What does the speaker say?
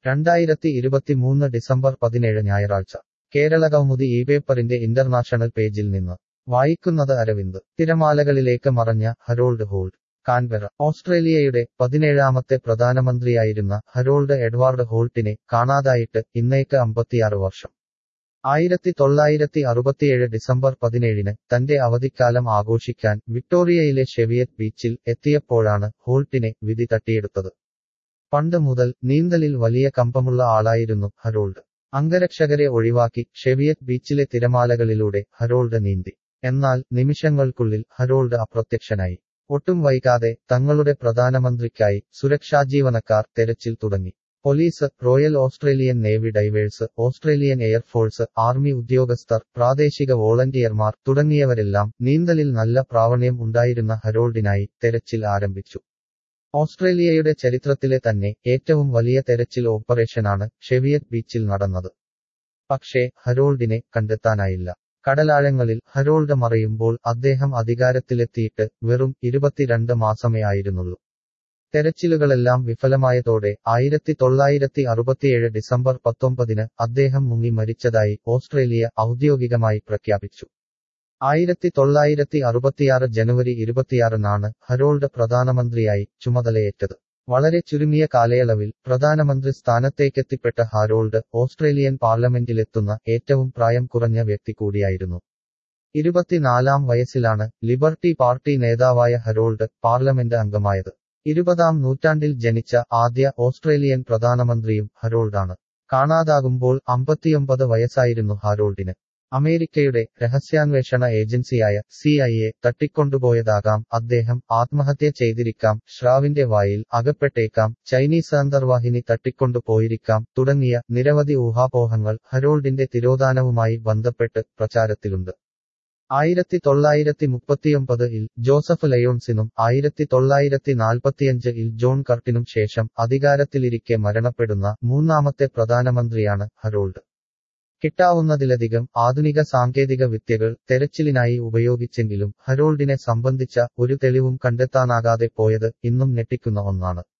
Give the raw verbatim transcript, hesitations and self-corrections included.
രണ്ടായിരത്തി ഇരുപത്തിമൂന്ന് ഡിസംബർ പതിനേഴ് ഞായറാഴ്ച കേരളകൗമുദി ഈ പേപ്പറിന്റെ ഇന്റർനാഷണൽ പേജിൽ നിന്ന് വായിക്കുന്നത് അരവിന്ദ്. തിരമാലകളിലേക്ക് മറഞ്ഞ ഹരോൾഡ് ഹോൾട്ട്. കാൻബെറ. ഓസ്ട്രേലിയയുടെ പതിനേഴാമത്തെ പ്രധാനമന്ത്രിയായിരുന്ന ഹരോൾഡ് എഡ്വാർഡ് ഹോൾട്ടിനെ കാണാതായിട്ട് ഇന്നേക്ക് അമ്പത്തിയാറ് വർഷം. ആയിരത്തി തൊള്ളായിരത്തി അറുപത്തിയേഴ് ഡിസംബർ പതിനേഴിന് തന്റെ അവധിക്കാലം ആഘോഷിക്കാൻ വിക്ടോറിയയിലെ ഷെവിയറ്റ് ബീച്ചിൽ എത്തിയപ്പോഴാണ് ഹോൾട്ടിനെ വിധി തട്ടിയെടുത്തത്. പണ്ട് മുതൽ നീന്തലിൽ വലിയ കമ്പമുള്ള ആളായിരുന്നു ഹരോൾഡ്. അംഗരക്ഷകരെ ഒഴിവാക്കി ഷെവിയറ്റ് ബീച്ചിലെ തിരമാലകളിലൂടെ ഹരോൾഡ് നീന്തി. എന്നാൽ നിമിഷങ്ങൾക്കുള്ളിൽ ഹരോൾഡ് അപ്രത്യക്ഷനായി. ഒട്ടും വൈകാതെ തങ്ങളുടെ പ്രധാനമന്ത്രിക്കായി സുരക്ഷാജീവനക്കാർ തെരച്ചിൽ തുടങ്ങി. Police, royal Australian navy divers, Australian air force, army ഉദ്യോഗസ്ഥർ, പ്രാദേശിക വോളണ്ടിയർമാർ തുടങ്ങിയവരെല്ലാം നീന്തലിൽ നല്ല പ്രാവണ്യം ഉണ്ടായിരുന്ന ഹരോൾഡിനായി തെരച്ചിൽ ആരംഭിച്ചു. ഓസ്ട്രേലിയയുടെ ചരിത്രത്തിലെ തന്നെ ഏറ്റവും വലിയ തെരച്ചിൽ ഓപ്പറേഷനാണ് ഷെവിയറ്റ് ബീച്ചിൽ നടന്നത്. പക്ഷേ ഹരോൾഡിനെ കണ്ടെത്താനായില്ല. കടലാഴങ്ങളിൽ ഹരോൾഡ് മറയുമ്പോൾ അദ്ദേഹം അധികാരത്തിലെത്തിയിട്ട് വെറും ഇരുപത്തിരണ്ട് മാസമേ ആയിരുന്നുള്ളൂ. തെരച്ചിലുകളെല്ലാം വിഫലമായതോടെ ആയിരത്തി തൊള്ളായിരത്തി അറുപത്തിയേഴ് ഡിസംബർ പത്തൊമ്പതിന് അദ്ദേഹം മുങ്ങി മരിച്ചതായി ഓസ്ട്രേലിയ ഔദ്യോഗികമായി പ്രഖ്യാപിച്ചു. ആയിരത്തി തൊള്ളായിരത്തി അറുപത്തിയാറ് ജനുവരി ഇരുപത്തിയാറിനാണ് ഹരോൾഡ് പ്രധാനമന്ത്രിയായി ചുമതലയേറ്റത്. വളരെ ചുരുങ്ങിയ കാലയളവിൽ പ്രധാനമന്ത്രി സ്ഥാനത്തേക്കെത്തിപ്പെട്ട ഹാരോൾഡ് ഓസ്ട്രേലിയൻ പാർലമെന്റിലെത്തുന്ന ഏറ്റവും പ്രായം കുറഞ്ഞ വ്യക്തി കൂടിയായിരുന്നു. ഇരുപത്തിനാലാം വയസ്സിലാണ് ലിബർട്ടി പാർട്ടി നേതാവായ ഹരോൾഡ് പാർലമെന്റ് അംഗമായത്. ഇരുപതാം നൂറ്റാണ്ടിൽ ജനിച്ച ആദ്യ ഓസ്ട്രേലിയൻ പ്രധാനമന്ത്രിയും ഹരോൾഡാണ്. കാണാതാകുമ്പോൾ അമ്പത്തിയൊമ്പത് വയസ്സായിരുന്നു ഹാരോൾഡിന്. അമേരിക്കയുടെ രഹസ്യാന്വേഷണ ഏജൻസിയായ സി ഐ എ തട്ടിക്കൊണ്ടുപോയതാകാം അദ്ദേഹം, ആത്മഹത്യ ചെയ്തിരിക്കാം, സ്രാവിന്റെ വായിൽ അകപ്പെട്ടേക്കാം, ചൈനീസ് അന്തർവാഹിനി തട്ടിക്കൊണ്ടു പോയിരിക്കാം തുടങ്ങിയ നിരവധി ഊഹാപോഹങ്ങൾ ഹരോൾഡിന്റെ തിരോധാനവുമായി ബന്ധപ്പെട്ട് പ്രചാരത്തിലുണ്ട്. ആയിരത്തി തൊള്ളായിരത്തി മുപ്പത്തിയൊമ്പത് ഇൽ ജോസഫ് ലയോൺസിനും ആയിരത്തി തൊള്ളായിരത്തി നാൽപ്പത്തിയഞ്ച് ഇൽ ജോൺ കർട്ടിനും ശേഷം അധികാരത്തിലിരിക്കെ മരണപ്പെടുന്ന മൂന്നാമത്തെ പ്രധാനമന്ത്രിയാണ് ഹരോൾഡ്. കിട്ടാവുന്നതിലധികം ആധുനിക സാങ്കേതിക വിദ്യകൾ തെരച്ചിലിനായി ഉപയോഗിച്ചെങ്കിലും ഹരോൾഡിനെ സംബന്ധിച്ച ഒരു തെളിവും കണ്ടെത്താനാകാതെ പോയത് ഇന്നും ഞെട്ടിക്കുന്ന ഒന്നാണ്.